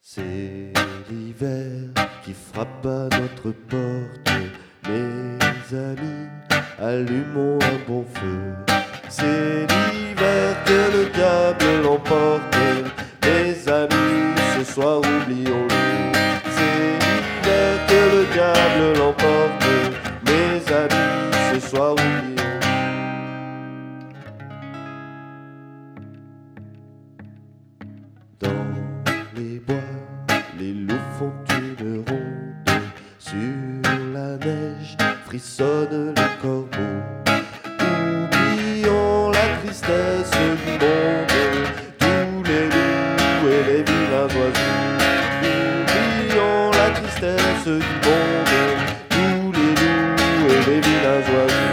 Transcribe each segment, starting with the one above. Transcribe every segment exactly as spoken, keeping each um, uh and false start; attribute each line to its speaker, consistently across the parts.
Speaker 1: C'est l'hiver qui frappe à notre porte. Mes amis, allumons un bon feu. C'est l'hiver que le diable l'emporte. Mes amis, ce soir oublions-le. C'est l'hiver que le diable l'emporte. Mes amis, ce soir oublions-le. Dans les bois, les loups font une ronde. Sur la neige frissonnent les corbeaux. Oublions la tristesse du monde, tous les loups et les vilains oiseaux. Oublions la tristesse du monde, tous les loups et les vilains oiseaux.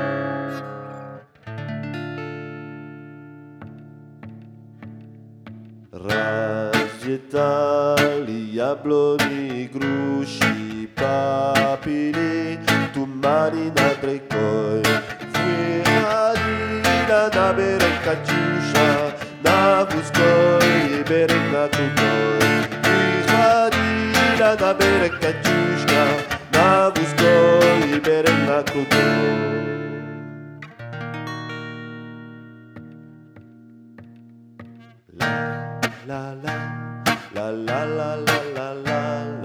Speaker 1: Razzietali, jabloni, gruši, papili, tumani na trekoj. Fuiradila na berek Katyusha, na vuskoj i berek na kukoj. Fuiradila na berek Katyushka, na vuskoj i berek na kukoj. La la la la la la la la la